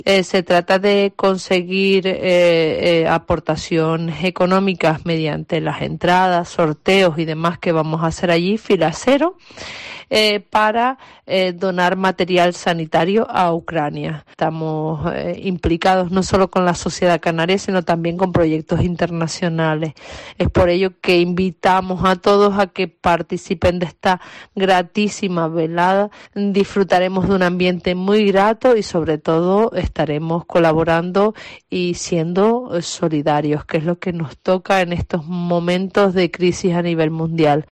Se trata de conseguir aportaciones económicas mediante las entradas, sorteos y demás que vamos a hacer allí, fila cero, para donar material sanitario a Ucrania. Estamos implicados no solo con la sociedad canaria, sino también con proyectos internacionales. Es por ello que invitamos a todos a que participen de esta gratísima velada. Disfrutaremos de un ambiente muy grato y sobre todo estaremos colaborando y siendo solidarios, que es lo que nos toca en estos momentos de crisis a nivel mundial.